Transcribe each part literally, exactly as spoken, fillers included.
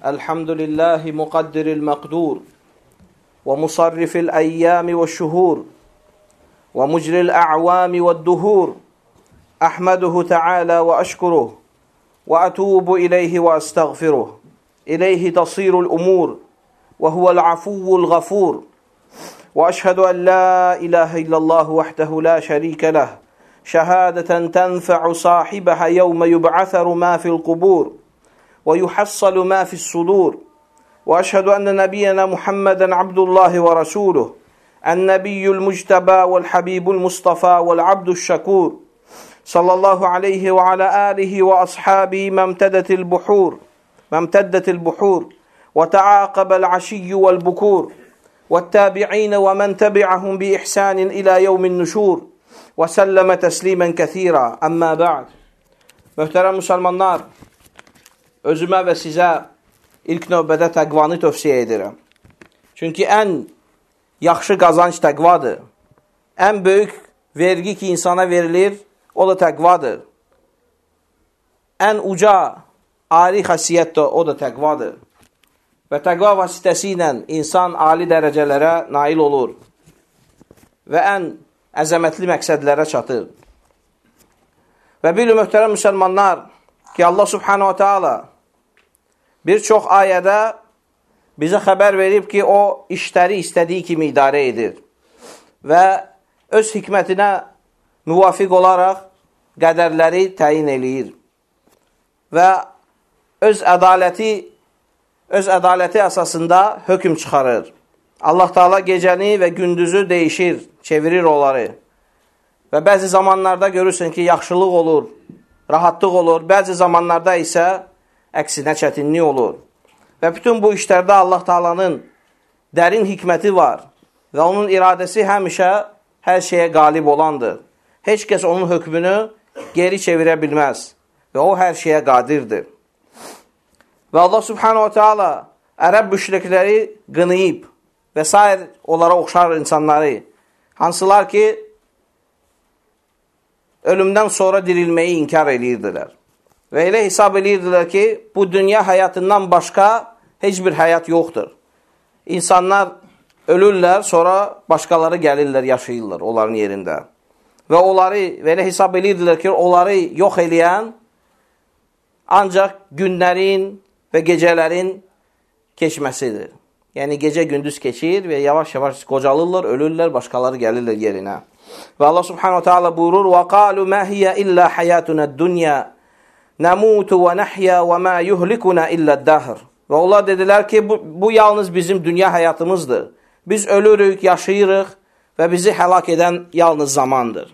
الحمد لله مقدر المقدور ومصرف الأيام والشهور ومجري الأعوام والدهور أحمده تعالى وأشكره وأتوب إليه وأستغفره إليه تصير الأمور وهو العفو الغفور وأشهد أن لا إله إلا الله وحده لا شريك له شهادة تنفع صاحبها يوم يبعثر ما في القبور ويحصل ما في الصدور وأشهد أن نبينا محمدا عبد الله ورسوله النبي المجتبى والحبيب المصطفى والعبد الشكور صلى الله عليه وعلى آله وأصحابه ما امتدت البحور ما امتدت البحور وتعاقب العشي والبكور والتابعين ومن تبعهم بإحسان إلى يوم النشور وسلم تسليما كثيرا أما بعد. Möhtərəm müsəlmanlar, özümə və sizə ilk növbədə təqvanı tövsiyə edirəm. Çünki ən yaxşı qazanc təqvadır. Ən böyük vergi ki insana verilir, o da təqvadır. Ən uca, ali xəsiyyət də o da təqvadır. Və təqva vasitəsi ilə insan ali dərəcələrə nail olur və ən əzəmətli məqsədlərə çatır. Və bilin, möhtərəm müsəlmanlar, ki Allah subhanahu wa ta'ala bir çox ayədə bizə xəbər verib ki, o işləri istədiyi kimi idarə edir və öz hikmətinə müvafiq olaraq qədərləri təyin eləyir və öz ədaləti öz ədaləti əsasında hökm çıxarır. Allah Taala gecəni və gündüzü dəyişir, çevirir onları. Və bəzi zamanlarda görürsən ki, yaxşılıq olur, rahatlıq olur, bəzi zamanlarda isə əksinə çətinlik olur. Və bütün bu işlərdə Allah Taalanın dərin hikməti var və onun iradəsi həmişə hər şeyə qalib olandır. Heç kəs onun hökmünü geri çevirə bilməz və o hər şeyə qadirdir. Və Allah Subhanahu wa Taala ərəb müşrikləri qınayıb və sair onlara oxşar insanları, hansılar ki, ölümdən sonra dirilməyi inkar edirdilər. Və elə hesab edirdilər ki, bu dünya həyatından başqa heç bir həyat yoxdur. İnsanlar ölürlər, sonra başqaları gəlirlər, yaşayırlar onların yerində. Və onları, və elə hesab edirdilər ki, onları yox eləyən ancaq günlərin və gecələrin keçməsidir. Yəni, gecə-gündüz keçir və yavaş-yavaş qocalırlar, ölürlər, başqaları gəlirlər yerinə. Və Allah subhanahu wa ta'ala buyurur: وَقَالُوا مَا هِيَ إِلَّا حَيَاتُنَا الدُّنْيَا نَمُوتُ وَنَحْيَا وَمَا يُهْلِكُنَا إِلَّا الدَّهْرِ. Və onlar dedilər ki, bu, bu yalnız bizim dünya həyatımızdır. Biz ölürük, yaşayırıq və bizi həlak edən yalnız zamandır.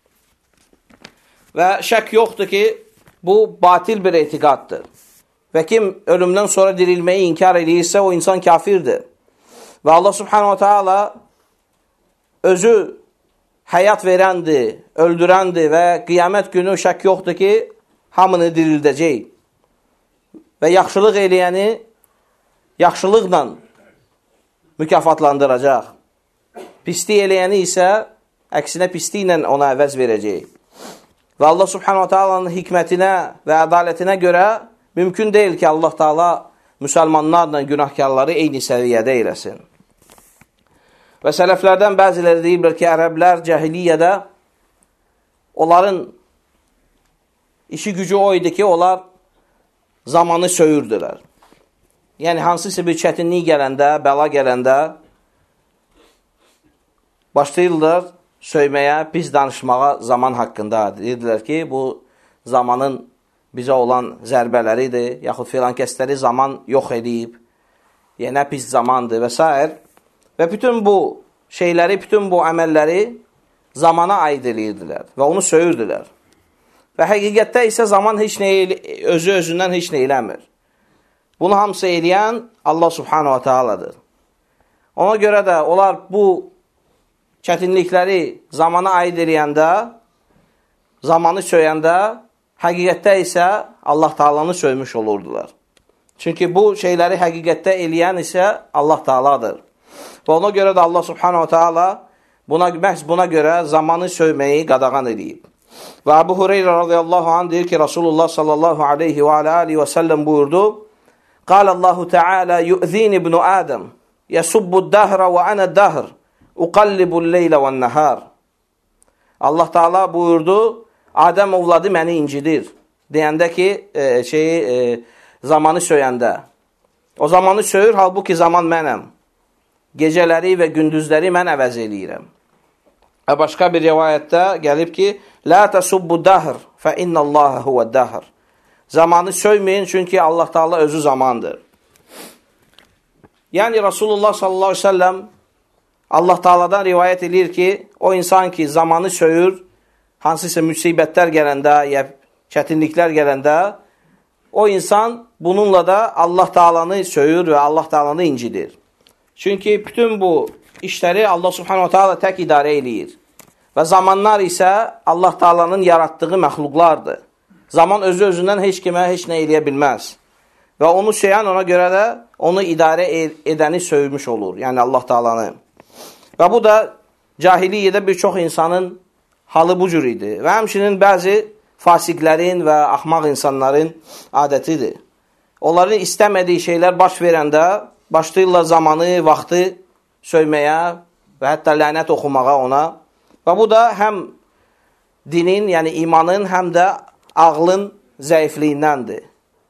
Və şək yoxdur ki, bu batil bir etiqaddır. Və kim ölümdən sonra dirilməyi inkar edirsə, o insan kafirdir. Və Allah subhanahu wa ta'ala özü həyat verəndir, öldürəndir və qiyamət günü şək yoxdur ki, hamını dirildəcək. Və yaxşılıq eləyəni yaxşılıqla mükafatlandıracaq. Pislik eləyəni isə əksinə pisliklə ona əvəz verəcək. Və Allah subhanahu wa ta'alanın hikmətinə və ədalətinə görə mümkün deyil ki, Allah Taala müsəlmanlarla günahkarları eyni səviyyədə eləsin. Və sələflərdən bəziləri deyiblər ki, ərəblər cəhiliyyədə onların işi gücü o idi ki, onlar zamanı söyürdülər. Yəni, hansısa bir çətinlik gələndə, bəla gələndə başlayırlar söyməyə, pis danışmağa zaman haqqında. Deyirdilər ki, bu zamanın bizə olan zərbələridir, yaxud filan kəsləri zaman yox edib, yenə pis zamandır və s. Və bütün bu şeyləri, bütün bu əməlləri zamana aid edirdilər və onu söyürdülər. Və həqiqətdə isə zaman heç nə, özü özündən heç nə eləmir. Bunu hamısı eləyən Allah subhanahu wa ta'aladır. Ona görə də onlar bu çətinlikləri zamana aid eləyəndə, zamanı söyəndə, həqiqətdə isə Allah Taalanı söymüş olurdular. Çünki bu şeyləri həqiqətdə eləyən isə Allah Taaladır. Və ona görə də Allah subhanahu wa ta'ala buna, məhz buna görə zamanı söyməyi qadağan edib. Və Əbu Hüreyrə radiyallahu anh deyir ki, Rasulullah sallallahu aleyhi və aleyhi və səlləm buyurdu: Qalallahu Teala yu'zini ibnu Adem yasubbu dahra ve ana dahr uqallibul leyla ve nahar. Allah Teala buyurdu, Adem ovladı məni incidir. Deyəndə ki, e, şeyi e, zamanı söyəndə. O zamanı söyür, halbuki zaman mənəm. Gecələri və gündüzləri mən əvəz eləyirəm. Və başqa bir rivayətdə gəlib ki, la tasubbu dahr fa innallaha huve dahr. Zamanı söyməyin, çünki Allah Teala özü zamandır. Yəni Rasulullah sallallahu aleyhi ve sellem Allah Teala'dan rivayət edir ki, o insan ki zamanı söyür, hansısa müsibətlər gələndə, ya çətinliklər gələndə, o insan bununla da Allah Teala'nı söyür və Allah Teala'nı incidir. Çünki bütün bu işləri Allah Subhanahu Teala tək idarə eləyir. Və zamanlar isə Allah Teala'nın yaratdığı məxluqlardır. Zaman özü özündən heç kimə heç nə eləyə bilməz. Və onu söyən ona görə də onu idarə edəni söymüş olur. Yəni Allah Teala'nı. Və bu da cahiliyyədə bir çox insanın halı bu cür idi. Və həmçinin bəzi fasiqlərin və axmaq insanların adətidir. Onların istəmədiyi şeylər baş verəndə başlayırlar zamanı, vaxtı söyməyə və hətta lənət oxumağa ona. Və bu da həm dinin, yəni imanın, həm də ağlın zəifliyindəndir.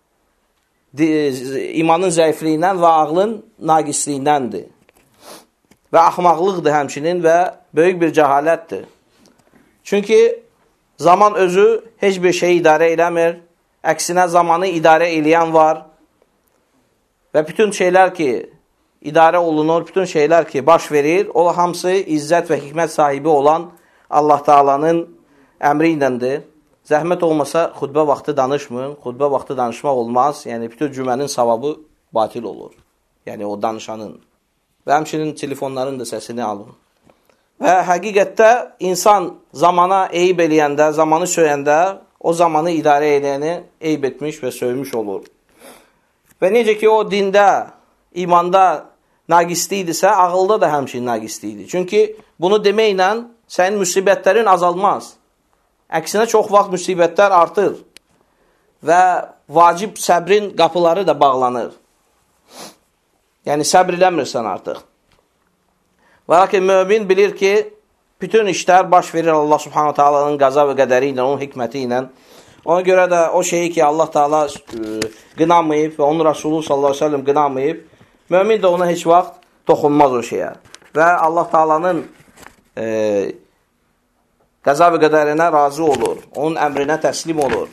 İmanın zəifliyindən və ağlın naqisliyindəndir. Və axmaqlıqdır həmçinin və böyük bir cəhalətdir. Çünki zaman özü heç bir şey idarə eləmir. Əksinə zamanı idarə eləyən var. Və bütün şeylər ki, idarə olunur, bütün şeylər ki, baş verir, o hamısı izzət və hikmət sahibi olan Allah Teala'nın əmri iləndir. Zəhmət olmasa xutbə vaxtı danışmayın. Xutbə vaxtı danışmaq olmaz. Yəni, bütün cümənin savabı batil olur. Yəni, o danışanın. Və həmçinin telefonların da səsini alın. Və həqiqətdə insan zamana eyib eləyəndə, zamanı söyəndə, o zamanı idarə edəni eyib etmiş və söymüş olur. Və necə ki, o dində, imanda naqislidirsə, ağılda da həmçinin naqislidir. Çünki bunu deməklə sənin müsibətlərin azalmaz. Əksinə çox vaxt müsibətlər artır və vacib səbrin qapıları da bağlanır. Yəni, səbr eləmirsən artıq. Və lakin mömin bilir ki, bütün işlər baş verir Allah Subhanahu Taala'nın qaza və qədəri ilə, onun hikməti ilə. Ona görə də o şeyi ki, Allah Taala qınamayıb və onun Rasulü sallallahu aleyhi ve sellem qınamayıb, mömin də ona heç vaxt toxunmaz o şeyə. Və Allah Taala'nın e, qəza və qədərinə razı olur, onun əmrinə təslim olur.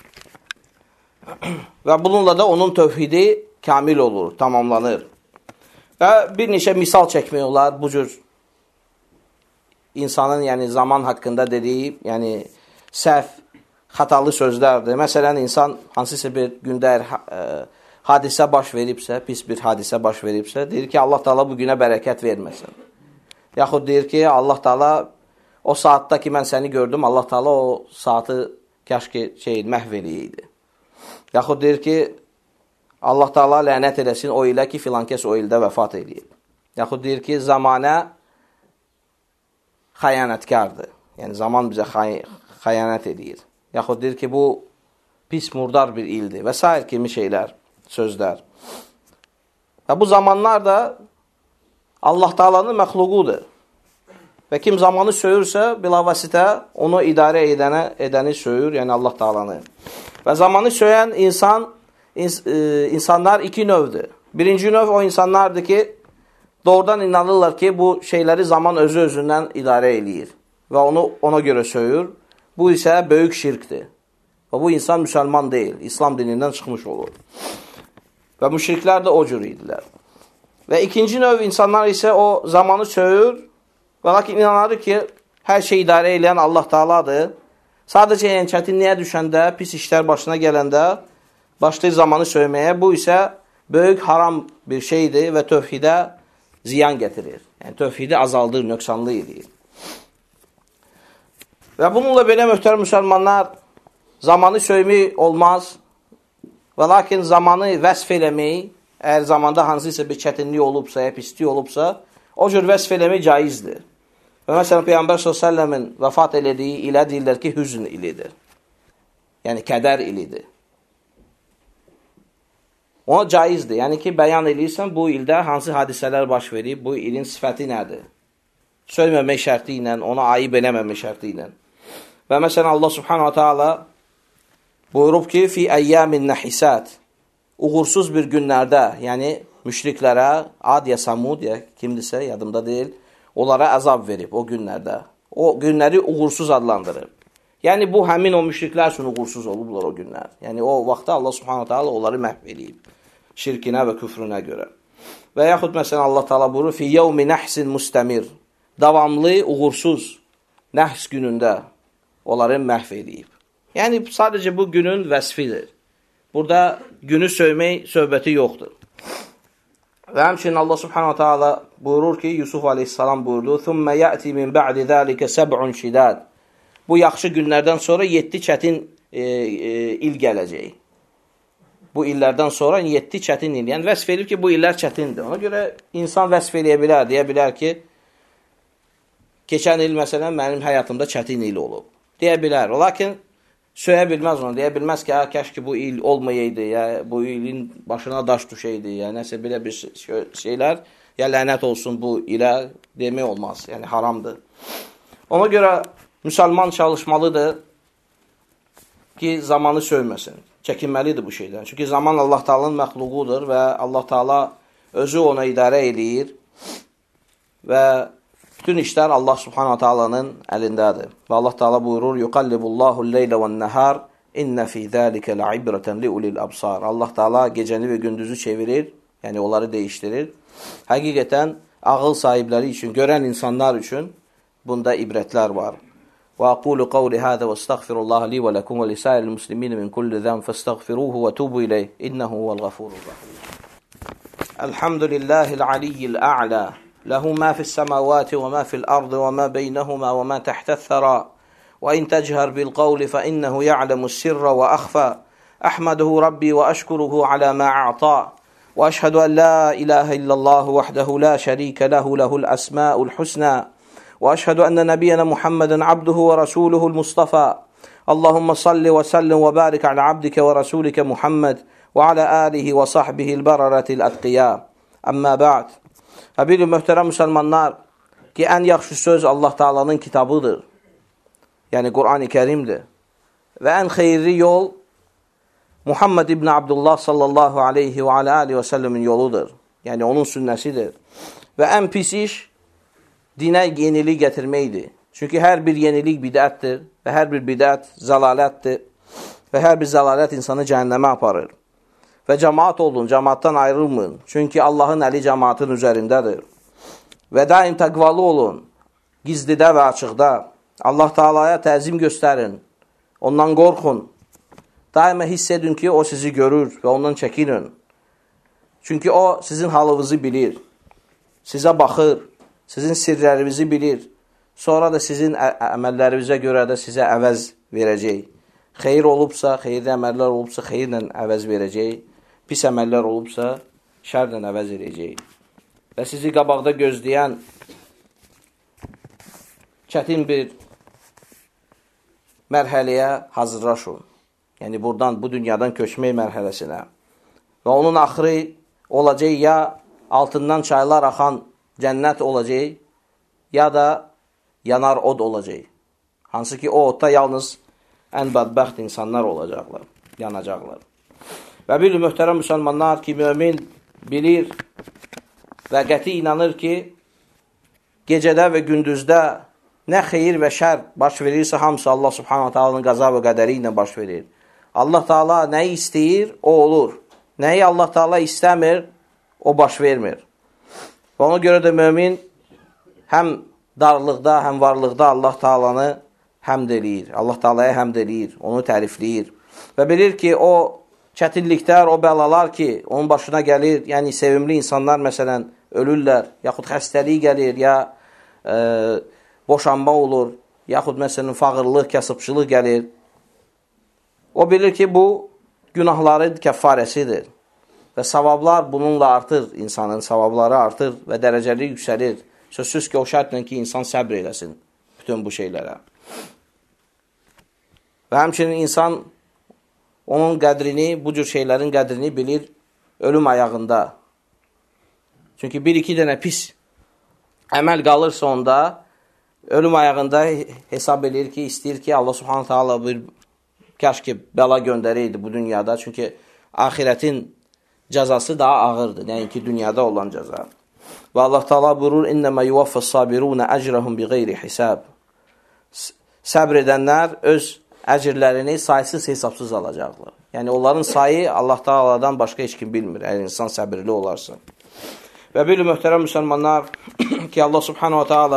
Və bununla da onun tövhidi kamil olur, tamamlanır. Və bir neçə misal çəkmək olar bu cür insanın, yəni zaman haqqında dediyi, yəni səhv, xatalı sözlərdir. Məsələn, insan hansısa bir gündə ə, hadisə baş veribsə, pis bir hadisə baş veribsə, deyir ki, Allah Taala bu günə bərəkət verməsin. Yaxud deyir ki, Allah Taala o saatda ki, mən səni gördüm, Allah Taala o saatı kaş ki, şey, məhv eləyəydi. Yaxud deyir ki, Allah Taala lənət eləsin o ilə ki, filan kəs o ildə vəfat eləyib. Yaxud deyir ki, zamanə xəyanətkardır. Yəni, zaman bizə xay xəyanət edir. Yaxud deyir ki, bu pis, murdar bir ildir və s. kimi şeylər, sözlər. Və bu zamanlar da Allah Taala'nın məxluqudur. Və kim zamanı söyürsə, bilavasitə onu idarə edənə, edəni söyür, yəni Allah Taala'nı. Və zamanı söyən insan, ins e, insanlar iki növdür. Birinci növ o insanlardır ki, doğrudan inanırlar ki, bu şeyləri zaman özü özündən idarə eləyir və onu ona görə söyür. Bu isə böyük şirkdir. Və bu insan müsəlman deyil, İslam dinindən çıxmış olur. Və müşriklər də o cür idilər. Və ikinci növ insanlar isə o zamanı söyür və lakin inanır ki, hər şey idarə eləyən Allah Taala'dır. Sadəcə yəni, çətinliyə düşəndə, pis işlər başına gələndə başlayır zamanı söyməyə. Bu isə böyük haram bir şeydir və tövhidə ziyan gətirir. Yəni, tövhidi azaldır, nöqsanlı edir. Və bununla belə möhtərəm müsəlmanlar, zamanı söymək olmaz və lakin zamanı vəsf eləmək, əgər zamanda hansısa bir çətinlik olubsa, ya pislik olubsa, o cür vəsf eləmək caizdir. Və məsələn, Peyğəmbər sallallahu əleyhi və səlləmin vəfat elədiyi ilə deyirlər ki, hüzn ilidir. Yəni, kədər ilidir. Ona caizdir. Yəni ki, bəyan edirsən, bu ildə hansı hadisələr baş verib, bu ilin sifəti nədir? Söyləməmək şərti ilə, ona ayıb eləməmək şərti ilə. Və məsələn, Allah subhanahu wa ta'ala buyurub ki, fi əyyamin nəhisət, uğursuz bir günlərdə, yəni müşriklərə, Ad ya Samud ya kimdirsə, yadımda deyil, onlara əzab verib o günlərdə. O günləri uğursuz adlandırıb. Yəni, bu həmin o müşriklər üçün uğursuz olublar o günlər. Yəni, o vaxtda Allah subhanahu ta'ala onları məhv edib. Şirkinə və küfrünə görə. Və yaxud, məsələn, Allah ta'ala buyurur, fi yevmi nəhsin müstəmir. Davamlı, uğursuz nəhs günündə onları məhv edib. Yəni, sadəcə bu günün vəsfidir. Burada günü sövmək söhbəti yoxdur. Və həmçinin Allah subhanahu ta'ala buyurur ki, Yusuf aleyhissalam buyurdu, ثُمَّ يَأْتِ مِنْ بَعْدِ ذَٰلِكَ سَبْعٌ شِدَادٌ. Bu yaxşı günlərdən sonra yeddi çətin e, e, il gələcək. Bu illərdən sonra yeddi çətin il. Yəni, vəsf edir ki, bu illər çətindir. Ona görə insan vəsf eləyə bilər, deyə bilər ki, keçən il, məsələn, mənim həyatımda çətin il olub. Deyə bilər. Lakin, söyə bilməz onu. Deyə bilməz ki, kəş ki, bu il olmayaydı, ya bu ilin başına daş düşəydi, ya nəsə belə bir şeylər, ya lənət olsun bu ilə demək olmaz. Yəni, haramdır. Ona görə müsəlman çalışmalıdır ki, zamanı sövməsin. Çəkinməlidir bu şeydən. Çünki zaman Allah Taala'nın məxluqudur və Allah Taala özü ona idarə edir və bütün işlər Allah Subhanahu Taala'nın əlindədir. Və Allah Taala buyurur: "Yuqallibullahu el-leylə ven-nahar, inne fi zalika la'ibratan liulil absar." Allah Taala gecəni və gündüzü çevirir, yəni onları dəyişdirir. Həqiqətən ağıl sahibləri üçün, görən insanlar üçün bunda ibrətlər var. وأقول قولي هذا واستغفر الله لي ولكم ولسائر المسلمين من كل ذنب فاستغفروه وتوبوا إليه إنه هو الغفور الرحيم. الحمد لله العلي الأعلى له ما في السماوات وما في الأرض وما بينهما وما تحت الثرى وإن تجهر بالقول فإنه يعلم السر وأخفى أحمده ربي وأشكره على ما أعطى وأشهد أن لا إله إلا الله وحده لا شريك له له الأسماء الحسنى وأشهد أن نبينا محمدا عبده ورسوله المصطفى اللهم صل وسلم وبارك على عبدك ورسولك محمد وعلى آله وصحبه البررة الأتقياء أما بعد. Və bir möhtərəm müsəlmanlar ki, ən yaxşı söz Allah Taala'nın kitabıdır. Yəni Qur'an-ı Kərimdir. Və ən xeyirli yol Muhammed ibn Abdullah sallallahu aleyhi və aleyhi və səlləmin yoludur. Yəni onun sünnəsidir. Və ən pis iş dinə yenilik gətirməkdir. Çünki hər bir yenilik bidətdir və hər bir bidət zəlalətdir və hər bir zəlalət insanı cəhənnəmə aparır. Və cəmaat olun, cəmaatdan ayrılmayın. Çünki Allahın əli cəmaatın üzərindədir. Və daim təqvalı olun, gizlidə və açıqda. Allah Taala'ya təzim göstərin, ondan qorxun. Daima hiss edin ki, o sizi görür və ondan çəkinin. Çünki o sizin halınızı bilir, sizə baxır, sizin sirlərinizi bilir. Sonra da sizin əməllərinizə görə də sizə əvəz verəcək. Xeyir olubsa, xeyirli əməllər olubsa, xeyirlə əvəz verəcək. Pis əməllər olubsa, şərlə əvəz verəcək. Və sizi qabaqda gözləyən çətin bir mərhələyə hazırlaşın. Yəni, buradan, bu dünyadan köçmək mərhələsinə. Və onun axırı olacaq ya altından çaylar axan cənnət olacaq, ya da yanar od olacaq. Hansı ki, o odda yalnız ən bədbəxt insanlar olacaqlar, yanacaqlar. Və bir möhtərəm müsəlmanlar ki, mömin bilir və qəti inanır ki, gecədə və gündüzdə nə xeyir və şər baş verirsə, hamısı Allah subhanahu ta'ala'nın qəza və qədəri ilə baş verir. Allah Taala nəyi istəyir, o olur. Nəyi Allah Taala istəmir, o baş vermir. Və ona görə də mömin həm darlıqda, həm varlıqda Allah Taala'nı həmd eləyir. Allah Taala'ya həmd eləyir, onu tərifləyir. Və bilir ki, o çətinliklər, o bəlalar ki, onun başına gəlir, yəni sevimli insanlar məsələn ölürlər, yaxud xəstəlik gəlir, ya e, boşanma olur, yaxud məsələn fağırlıq, kasıbçılıq gəlir. O bilir ki, bu günahların kəffarəsidir. Və savablar bununla artır, insanın savabları artır və dərəcəli yüksəlir. Sözsüz ki, o şərtlə ki, insan səbr eləsin bütün bu şeylərə. Və həmçinin insan onun qədrini, bu cür şeylərin qədrini bilir, ölüm ayağında. Çünki bir-iki dənə pis əməl qalırsa onda, ölüm ayağında hesab edir ki, istəyir ki, Allah subhanahu ta'ala bir kaş ki, bəla göndərəydi bu dünyada. Çünki ahirətin cəzası daha ağırdır, nəinki dünyada olan cəza. Və Allah Teala buyurur, İnnəmə yuvaffəs sabirunə əcrəhum bi qeyri hisab. Səbr edənlər öz əcrlərini saysız hesabsız alacaqlar. Yəni, onların sayı Allah Teala'dan başqa heç kim bilmir, əgər insan səbirli olarsa. Və bilin, möhtərəm müsəlmanlar, ki, Allah subhanahu ta'ala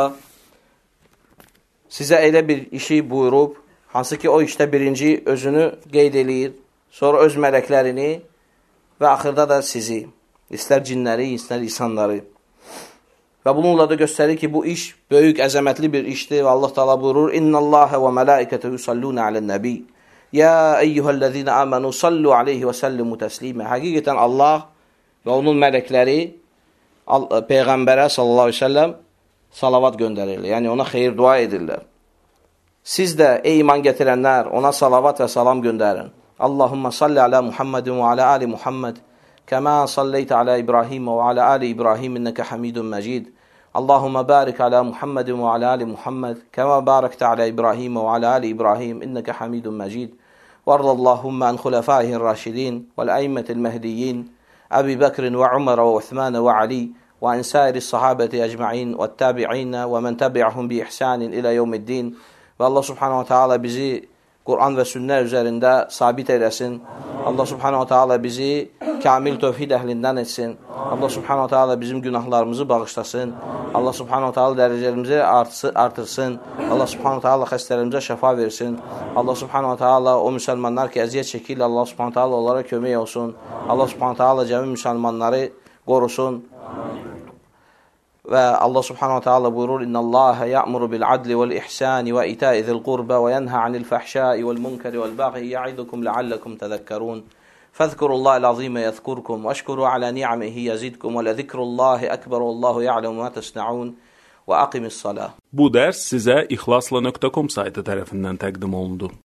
sizə elə bir işi buyurub, hansı ki, o işdə birinci özünü qeyd eləyir, sonra öz mələklərini və axırda da sizi, istər cinləri, istər insanları. Və bununla da göstərir ki, bu iş böyük, əzəmətli bir işdir və Allah Teala buyurur, İnnəlləhə və mələikətə yusallunə alən-nəbi, Yə eyyuhəl-ləzīnə əmənu sallu aleyhi və səllimu təslimə. Həqiqətən Allah və onun mələkləri Peyğəmbərə sallallahu aleyhi və səlləm salavat göndərirlər, yəni ona xeyir dua edirlər. Siz də, ey iman gətirənlər, ona salavat və salam göndərin. Allahumma salli alə Muhammedin və alə ali Muhammed, kəmə salleytə alə İbrahim və alə ali İbrahim, innəkə hamidun məcid. Allahumma barik alə Muhammedin və alə ali Muhammed, kəmə barəktə alə İbrahim və alə ali İbrahim, innəkə hamidun məcid. Varda Allahumma ən xulafaihin raşidin, vəl-əymətil məhdiyyin, Əbi Bəkrin və Umar və Uthman və Ali, və ən sairi sahabəti əcma'in və təbi'in və mən təbi'ahum bi ihsanin ilə yevmiddin. Və Allah subhanahu wa ta'ala bizi Quran və sünnə üzərində sabit eləsin. Allah subhanahu wa ta'ala bizi kamil tövhid əhlindən etsin. Allah subhanahu wa ta'ala bizim günahlarımızı bağışlasın. Allah subhanahu wa ta'ala dərəcələrimizi artırsın. Allah subhanahu wa ta'ala xəstələrimizə şəfa versin. Allah subhanahu wa ta'ala o müsəlmanlar ki, əziyyət çəkirlər, Allah subhanahu wa ta'ala onlara kömək olsun. Allah subhanahu wa ta'ala cəmi müsəlmanları qorusun. Və Allah subhanahu wa ta'ala buyurur, İnnəlləhə ya'muru bil-adli vəl-ihsani və itəi zil-qurbə və yənhə anil-fəhşai vəl-munkəri vəl-bəği yə'idukum ləalləkum təzəkərun. Fəzkurullahi l-azimə yəzkurkum və əşkuru alə ni'amihi yəzidkum və ləzikrullahi əkbər və Allahu ya'lemu mə təsnəun və aqimis salah. Bu dərs sizə ixlasla nöqtə com saytı tərəfindən təqdim olundu.